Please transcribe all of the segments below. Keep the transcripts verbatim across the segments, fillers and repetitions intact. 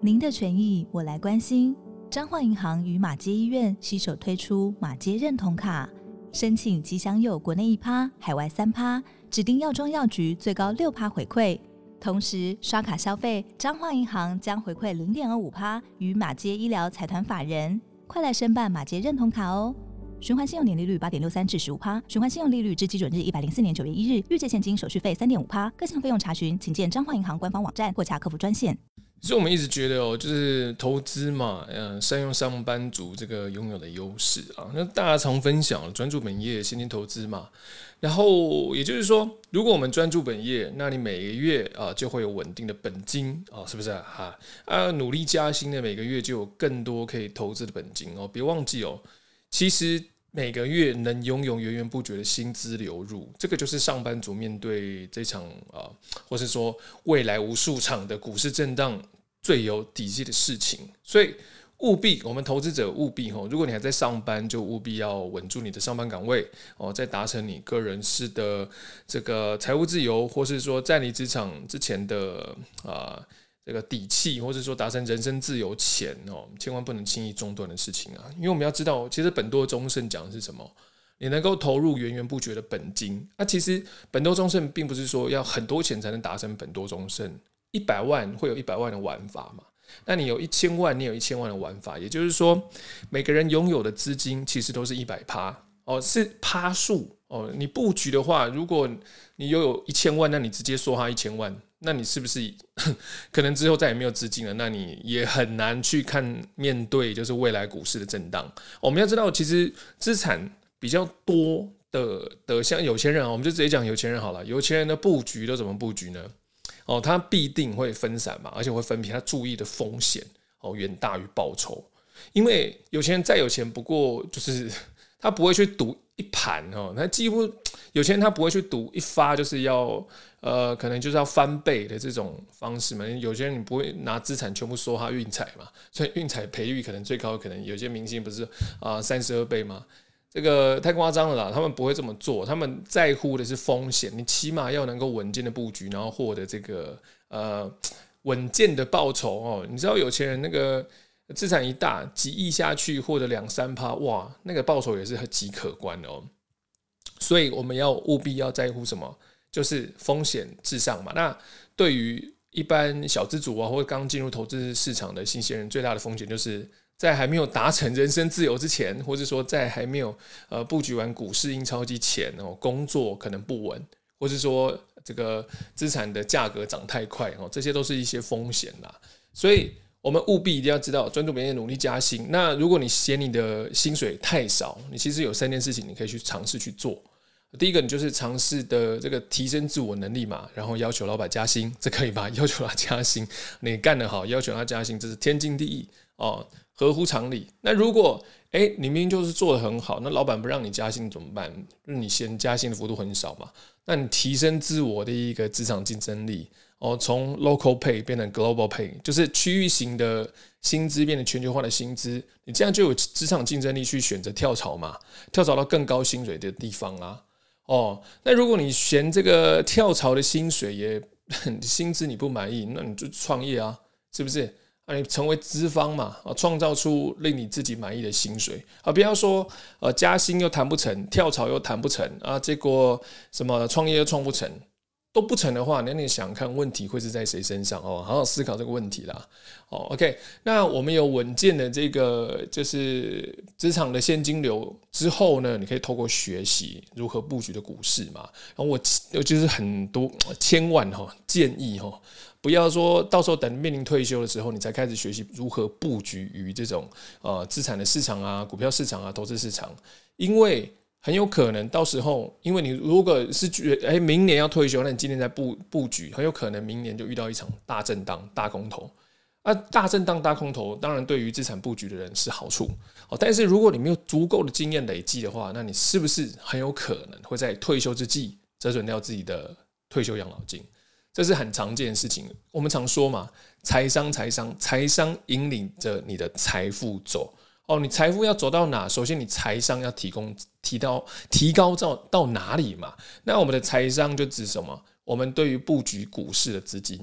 您的权益我来关心。彰化银行与马偕医院携手推出马偕认同卡，申请即享有国内一趴、海外三趴，指定药妆药局最高六趴回馈。同时刷卡消费，彰化银行将回馈零点二五趴与马偕医疗财团法人。快来申办马偕认同卡哦！循环信用年利率八点六三至十五趴，循环信用利率至基准日一百零四年九月一日，预借现金手续费三点五趴，各项费用查询请见彰化银行官方网站或洽客服专线。 所以我们一直觉得哦，就是投资嘛，嗯，善用上班族这个拥有的优势啊。那大家常分享专注本业，现金投资嘛。然后也就是说，如果我们专注本业，那你每个月啊就会有稳定的本金啊，是不是啊？啊，努力加薪的每个月就有更多可以投资的本金哦。别忘记哦，其实每个月能拥有源源不绝的薪资流入，这个就是上班族面对这场啊，或是说未来无数场的股市震荡最有底气的事情。所以务必我们投资者务必，如果你还在上班，就务必要稳住你的上班岗位，在达成你个人式的这个财务自由，或是说在离职场之前的啊这个底气，或是说达成人身自由前，千万不能轻易中断的事情啊！因为我们要知道，其实本多终胜讲的是什么？你能够投入源源不绝的本金。那、啊、其实本多终胜并不是说要很多钱才能达成本多终胜，一百万会有一百万的玩法嘛？那你有一千万，你有一千万的玩法，也就是说，每个人拥有的资金其实都是一百趴哦，是趴数哦。你布局的话，如果你拥有一千万，那你直接梭哈一千万，那你是不是可能之后再也没有资金了？那你也很难去看面对就是未来股市的震荡。我们要知道，其实资产比较多的的像有钱人，我们就直接讲有钱人好了。有钱人的布局都怎么布局呢？哦，他必定会分散嘛，而且会分批，他注意的风险哦远大于报酬。因为有钱人再有钱，不过就是他不会去赌一盘哦，他几乎有钱人他不会去赌一发，就是要呃可能就是要翻倍的这种方式嘛。有些人你不会拿资产全部梭哈运彩嘛，所以运彩赔率可能最高，可能有些明星不是啊三十二倍吗？这个太夸张了啦，他们不会这么做，他们在乎的是风险，你起码要能够稳健的布局，然后获得这个呃稳健的报酬哦。你知道有钱人那个资产一大几亿下去，获得两三趴，哇，那个报酬也是极可观的哦。所以我们要务必要在乎什么，就是风险至上嘛。那对于一般小资族啊，或者刚进入投资市场的新鲜人，最大的风险就是在还没有达成人身自由之前，或者说在还没有呃布局完股市印钞机前，哦，工作可能不稳，或是说这个资产的价格涨太快，哦，这些都是一些风险啦。所以我们务必一定要知道，专注本业，努力加薪。那如果你嫌你的薪水太少，你其实有三件事情你可以去尝试去做。第一个，你就是尝试的这个提升自我能力嘛，然后要求老板加薪，这可以吧？要求他加薪，你干得好，要求他加薪，这是天经地义哦，合乎常理。那如果哎，你明明就是做得很好，那老板不让你加薪怎么办？你嫌加薪的幅度很少嘛？那你提升自我的一个职场竞争力哦，从 local pay 变成 global pay， 就是区域型的薪资变成全球化的薪资，你这样就有职场竞争力去选择跳槽嘛，跳槽到更高薪水的地方啊。哦，那如果你嫌这个跳槽的薪水也薪资你不满意，那你就创业啊，是不是？啊，你成为资方嘛，创造出令你自己满意的薪水啊！不要说呃加薪又谈不成，跳槽又谈不成啊，结果什么创业又创不成，都不成的话，那你想看问题会是在谁身上哦？好好思考这个问题啦。哦 ，OK， 那我们有稳健的这个就是职场的现金流之后呢，你可以透过学习如何布局的股市嘛。然后我我就是很多千万哈建议哈。不要说到时候等面临退休的时候，你才开始学习如何布局于这种呃资产的市场啊、股票市场啊、投资市场，因为很有可能到时候，因为你如果是觉得哎明年要退休，那你今年在布布局，很有可能明年就遇到一场大震荡、大空头。啊，大震荡、大空头，当然对于资产布局的人是好处，但是如果你没有足够的经验累积的话，那你是不是很有可能会在退休之际折损掉自己的退休养老金？这是很常见的事情。我们常说嘛，财商财商财商引领着你的财富走哦，你财富要走到哪？首先你财商要提供提到提高到到哪里嘛？那我们的财商就指什么？我们对于布局股市的资金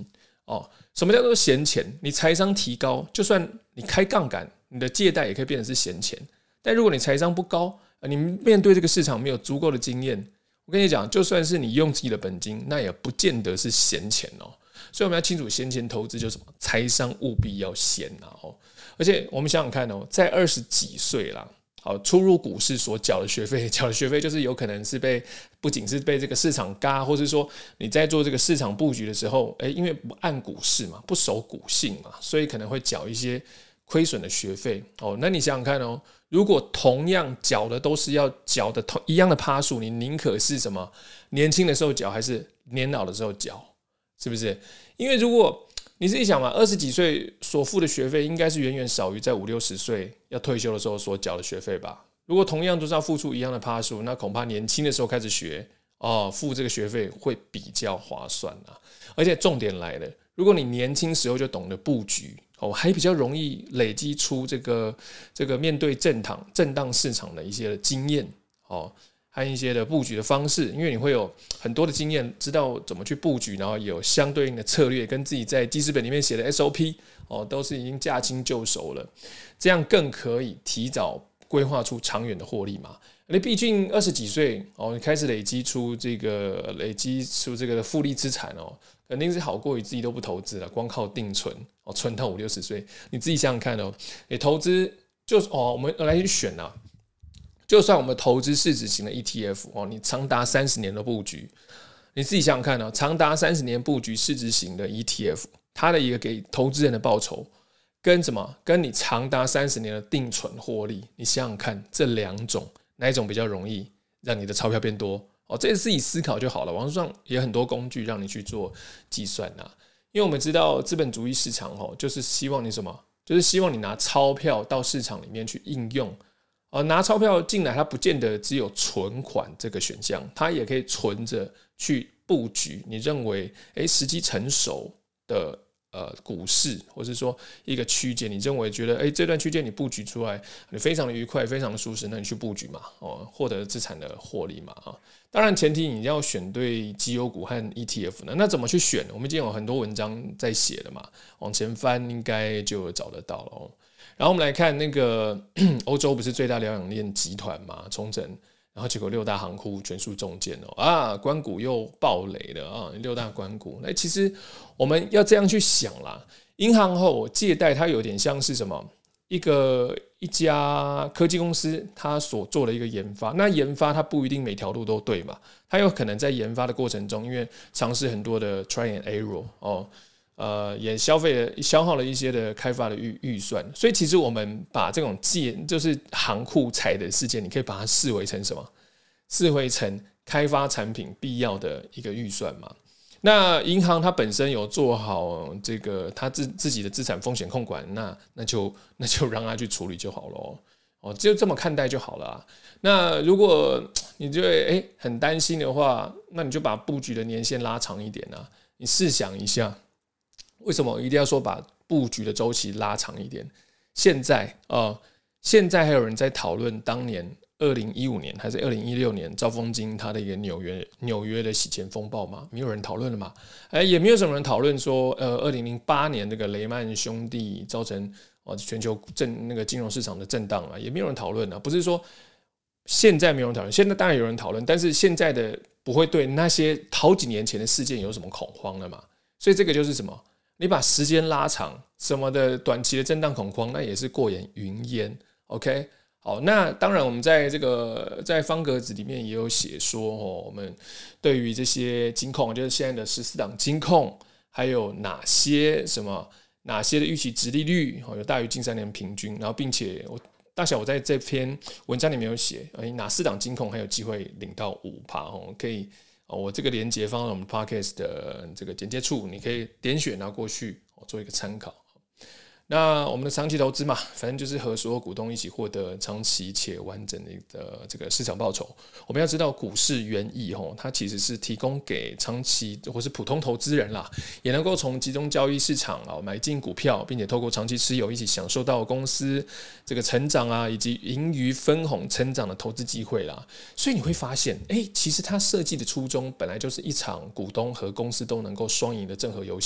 哦。什么叫做闲钱？你财商提高，就算你开杠杆，你的借贷也可以变成是闲钱。但如果你财商不高，你面对这个市场没有足够的经验，我跟你讲，就算是你用自己的本金，那也不见得是闲钱哦。所以我们要清楚，闲钱投资就是什么，财商务必要闲啊哦。而且我们想想看哦，在二十几岁啦。好，初入股市所缴的学费，缴的学费就是有可能是被，不仅是被这个市场嘎，或是说你在做这个市场布局的时候，欸、因为不按股市嘛，不守股性嘛，所以可能会缴一些亏损的学费哦。那你想想看哦，如果同样缴的都是要缴的同一样的趴数，你宁可是什么年轻的时候缴，还是年老的时候缴？是不是？因为如果你自己想嘛，二十几岁所付的学费应该是远远少于在五六十岁要退休的时候所缴的学费吧？如果同样都是要付出一样的趴数，那恐怕年轻的时候开始学哦，付这个学费会比较划算啊。而且重点来了，如果你年轻时候就懂得布局哦，还比较容易累积出这个这个面对震荡震荡市场的一些经验哦。和一些的布局的方式，因为你会有很多的经验，知道怎么去布局，然后有相对应的策略，跟自己在记事本里面写的 S O P 哦，都是已经驾轻就熟了，这样更可以提早规划出长远的获利嘛。你毕竟二十几岁哦，你开始累积出这个累积出这个复利资产哦，肯定是好过于自己都不投资了，光靠定存哦，存到五六十岁，你自己想想看哦，你投资就是哦，我们来去选啊。就算我们投资市值型的 E T F 哦，你长达三十年的布局，你自己想想看哦，长达三十年布局市值型的 E T F， 它的一个给投资人的报酬，跟什么？跟你长达三十年的定存获利，你想想看，这两种哪一种比较容易让你的钞票变多？哦，这自己思考就好了。网上也有很多工具让你去做计算啊。因为我们知道资本主义市场哦，就是希望你什么？就是希望你拿钞票到市场里面去应用。呃，拿钞票进来，它不见得只有存款这个选项，它也可以存着去布局。你认为，哎，时机成熟的呃股市，或是说一个区间，你认为觉得，哎，这段区间你布局出来，你非常的愉快，非常的舒适，那你去布局嘛，哦，获得资产的获利嘛，啊，当然前提你要选对绩优股和 E T F 呢。那怎么去选？我们已经有很多文章在写了嘛，往前翻应该就找得到了哦。然后我们来看那个欧洲不是最大疗养链集团嘛，重整，然后结果六大行库全数中箭哦啊，官股又爆雷了啊，六大官股。那其实我们要这样去想啦，银行后借贷它有点像是什么？一个一家科技公司它所做的一个研发，那研发它不一定每条路都对嘛，它有可能在研发的过程中，因为尝试很多的 try and error 哦。呃，也消费了消耗了一些的开发的预预算，所以其实我们把这种借就是行库财的事件，你可以把它视为成什么？视为成开发产品必要的一个预算嘛。那银行它本身有做好这个它自自己的资产风险控管，那那就那就让它去处理就好了哦，就这么看待就好了啊。那如果你觉得哎很担心的话，那你就把布局的年限拉长一点啊。你试想一下。为什么一定要说把布局的周期拉长一点？现在呃，现在还有人在讨论当年二零一五年还是二零一六年兆丰金它的一个纽约纽约的洗钱风暴吗？没有人讨论了嘛？哎，也没有什么人讨论说，呃，二零零八年这个雷曼兄弟造成哦全球震那个金融市场的震荡啊，也没有人讨论啊。不是说现在没有人讨论，现在当然有人讨论，但是现在的不会对那些好几年前的事件有什么恐慌了嘛？所以这个就是什么？你把时间拉长，什么的短期的震荡恐慌，那也是过眼云烟。OK， 好，那当然我们在这个在方格子里面也有写说，哦，我们对于这些金控，就是现在的十四档金控，还有哪些什么哪些的预期殖利率有大于近三年平均，然后并且我大小我在这篇文章里面有写，哪四档金控还有机会领到 百分之五， 可以。我这个连结放在我们 podcast 的这个简介处，你可以点选然后过去做一个参考。那我们的长期投资嘛，反正就是和所有股东一起获得长期且完整的这个市场报酬。我们要知道股市原意它其实是提供给长期或是普通投资人啦，也能够从集中交易市场买进股票，并且透过长期持有一起享受到公司这个成长啊，以及盈余分红成长的投资机会啦。所以你会发现，欸，其实它设计的初衷本来就是一场股东和公司都能够双赢的正和游戏。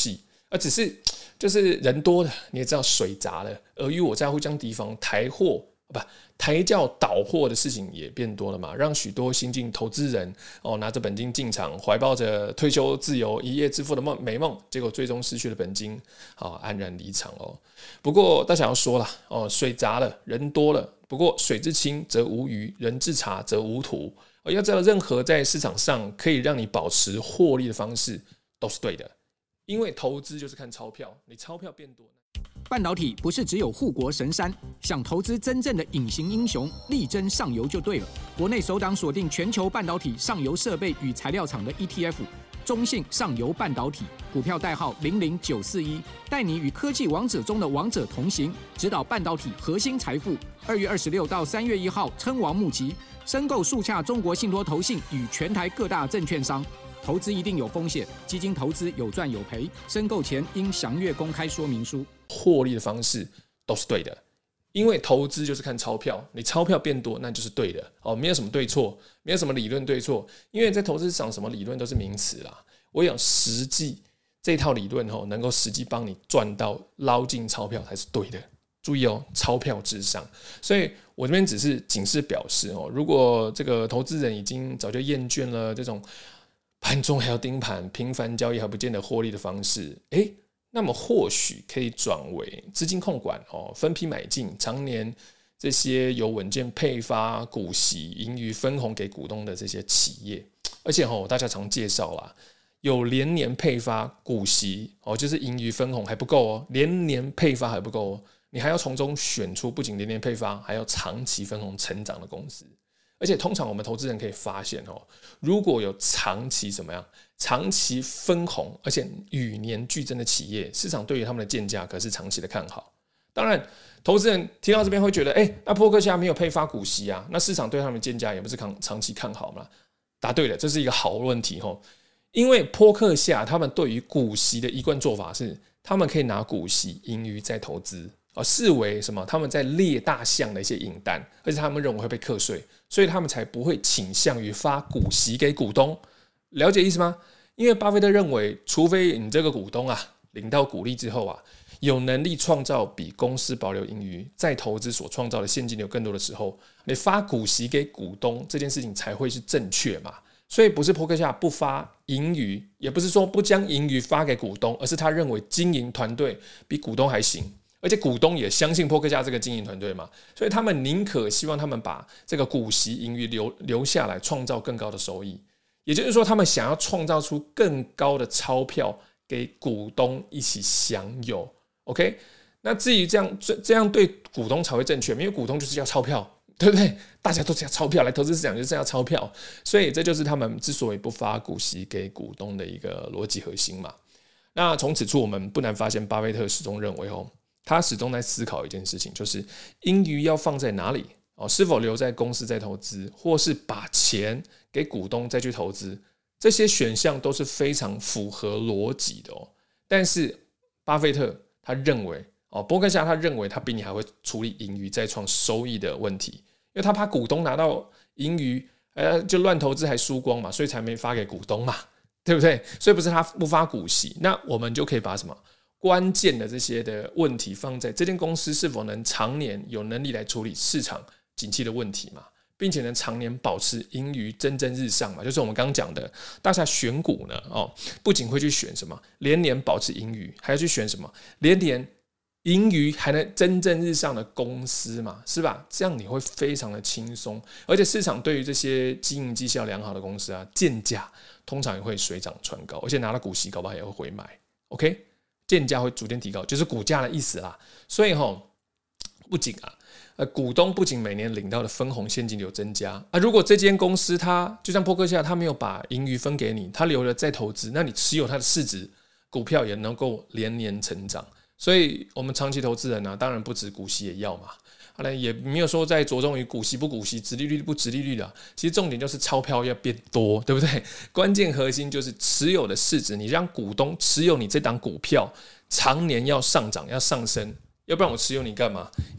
而只是就是人多了，你也知道水杂了，尔虞我诈、互相提防，抬货不抬轿倒货的事情也变多了嘛，让许多新进投资人哦拿着本金进场，怀抱着退休自由、一夜致富的梦美梦，结果最终失去了本金，好、哦、安然离场哦。不过大家要说了哦，水杂了，人多了，不过水至清则无鱼，人至察则无徒。哦、要知道，任何在市场上可以让你保持获利的方式都是对的，因为投资就是看钞票，你钞票变多。 半导体不是只有护国神山，想投资真正的隐形英雄，力争上游就对了。国内首档锁定全球半导体上游设备与材料厂的 E T F， 中信上游半导体，股票代号零零九四一，带你与科技王者中的王者同行，指导半导体核心财富。二月二十六到三月一号，称王募集，申购速洽中国信托投信与全台各大证券商。投资一定有风险，基金投资有赚有赔，申购前应详阅公开说明书。 获利的方式都是对的，因为投资就是看钞票，你钞票变多那就是对的哦，没有什么对错，没有什么理论对错，因为在投资市场什么理论都是名词啦。我想实际这套理论哦，能够实际帮你赚到捞进钞票才是对的。注意哦，钞票至上。所以我这边只是警示表示哦，如果这个投资人已经早就厌倦了这种盘中还要盯盘、频繁交易还不见得获利的方式，诶那么或许可以转为资金控管哦，分批买进，常年这些有稳健配发股息、盈余分红给股东的这些企业，而且哦，大家常介绍啦，有连年配发股息哦，就是盈余分红还不够哦，连年配发还不够哦，你还要从中选出不仅连年配发，还要长期分红成长的公司。而且通常我们投资人可以发现哦，如果有长期怎么样，长期分红，而且与年俱增的企业，市场对于他们的建价可是长期的看好。当然，投资人听到这边会觉得，哎、欸，那波克夏没有配发股息啊，那市场对他们的建价也不是长期看好嘛？答对了，这是一个好问题哦。因为波克夏他们对于股息的一贯做法是，他们可以拿股息盈余再投资。哦、视为什么？他们在猎大象的一些引单，而且他们认为会被课税，所以他们才不会倾向于发股息给股东。了解意思吗？因为巴菲特认为，除非你这个股东啊领到股利之后啊，有能力创造比公司保留盈余再投资所创造的现金流更多的时候，你发股息给股东这件事情才会是正确嘛。所以不是波克夏不发盈余，也不是说不将盈余发给股东，而是他认为经营团队比股东还行。而且股东也相信波克夏这个经营团队嘛，所以他们宁可希望他们把这个股息盈余 留, 留下来，创造更高的收益。也就是说，他们想要创造出更高的钞票给股东一起享有。OK， 那至于这样这样对股东才会正确，因为股东就是要钞票，对不对？大家都是要钞票，来投资市场就是要钞票，所以这就是他们之所以不发股息给股东的一个逻辑核心嘛。那从此处，我们不难发现，巴菲特始终认为哦。他始终在思考一件事情，就是盈余要放在哪里、哦、是否留在公司再投资，或是把钱给股东再去投资，这些选项都是非常符合逻辑的、哦、但是巴菲特他认为、哦、波克夏他认为他比你还会处理盈余再创收益的问题，因为他怕股东拿到盈余、呃、就乱投资还输光嘛，所以才没发给股东嘛，对不对？所以不是他不发股息，那我们就可以把什么关键的这些的问题放在这间公司是否能常年有能力来处理市场景气的问题嘛，并且能常年保持盈余蒸蒸日上嘛，就是我们刚刚讲的，大家选股呢、哦、不仅会去选什么连年保持盈余，还要去选什么连年盈余还能蒸蒸日上的公司嘛，是吧？这样你会非常的轻松，而且市场对于这些经营绩效良好的公司啊，建价通常也会水涨船高，而且拿到股息搞不好也会回买。 OK，建价会逐渐提高，就是股价的意思啦。所以齁，不仅啊，呃，股东不仅每年领到的分红现金流增加啊，如果这间公司它就像波克夏，它没有把盈余分给你，它留了再投资，那你持有它的市值，股票也能够连年成长。所以我们长期投资人啊，当然不止股息也要嘛。后来也没有说在着重于股息不股息、殖利率不殖利率啦。其实重点就是钞票要变多，对不对？关键核心就是持有的市值，你让股东持有你这档股票，常年要上涨、要上升，要不然我持有你干嘛？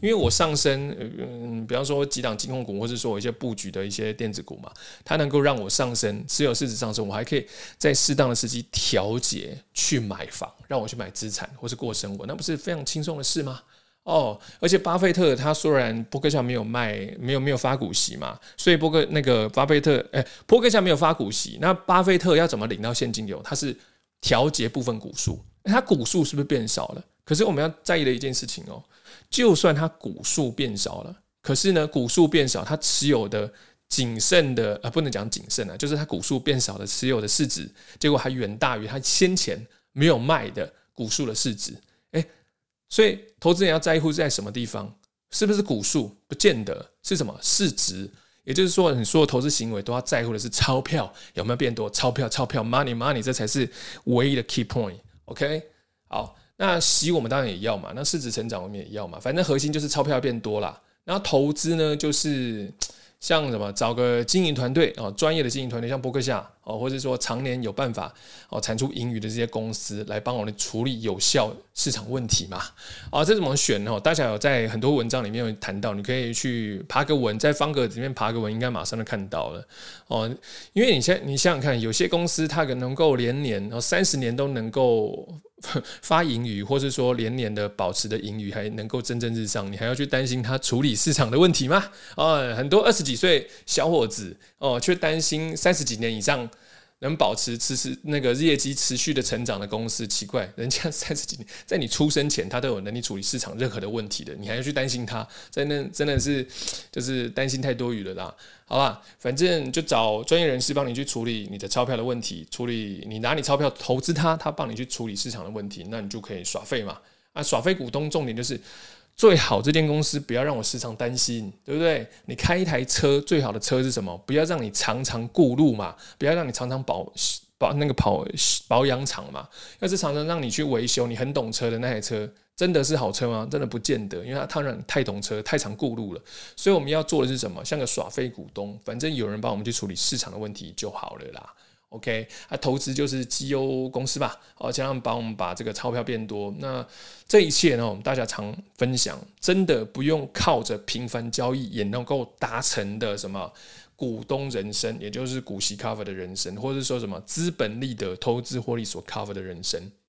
因为我上升，嗯，比方说几档金控股，或是说我一些布局的一些电子股嘛，它能够让我上升，持有市值上升，我还可以在适当的时机调节去买房，让我去买资产或是过生活，那不是非常轻松的事吗？哦，而且巴菲特他虽然波克夏没有卖，没有没有发股息嘛，所以波克那个巴菲特，哎，波克夏没有发股息，那巴菲特要怎么领到现金流？他是调节部分股数，他股数是不是变少了？可是我们要在意的一件事情哦，就算他股数变少了，可是呢，股数变少，他持有的谨慎的啊，不能讲谨慎啊，就是他股数变少的持有的市值，结果还远大于他先前没有卖的股数的市值，哎。所以投资人要在乎在什么地方？是不是股数？不见得，是什么市值？也就是说，你所有投资行为都要在乎的是钞票有没有变多，钞票钞票 money money， 这才是唯一的 key point。OK， 好，那息我们当然也要嘛，那市值成长我们也要嘛，反正核心就是钞票变多啦。然后投资呢，就是像什么找个经营团队哦，专业的经营团队，像波克夏哦，或者说常年有办法哦产出盈余的这些公司，来帮我们处理有效市场问题嘛。啊，这怎么选哦？大家有在很多文章里面有谈到，你可以去爬个文，在方格子里面爬个文，应该马上就看到了哦。因为你现你想想看，有些公司它可能能够连年哦三十年都能够发盈余，或是说连年的保持的盈余还能够蒸蒸日上，你还要去担心它处理市场的问题吗？哦，很多二十几岁小伙子哦，却担心三十几年以上能保持持续那个业绩持续的成长的公司，奇怪，人家三十几年在你出生前，他都有能力处理市场任何的问题的，你还要去担心他，真的真的是就是担心太多余了啦。好吧，反正就找专业人士帮你去处理你的钞票的问题，处理你拿你钞票投资他，他帮你去处理市场的问题，那你就可以耍废嘛。啊，耍废股东重点就是最好这间公司不要让我时常担心，对不对？你开一台车，最好的车是什么？不要让你常常顾路嘛，不要让你常常保保那个跑保养厂嘛。要是常常让你去维修，你很懂车的那台车，真的是好车吗？真的不见得，因为它当然太懂车，太常顾路了。所以我们要做的是什么？像个耍废股东，反正有人帮我们去处理市场的问题就好了啦。OK， 啊，投资就是绩优公司吧，哦，这样帮我们把这个钞票变多。那这一切呢，我们大家常分享，真的不用靠着频繁交易也能够达成的什么股东人生，也就是股息 cover 的人生，或者说什么资本利得投资获利所 cover 的人生。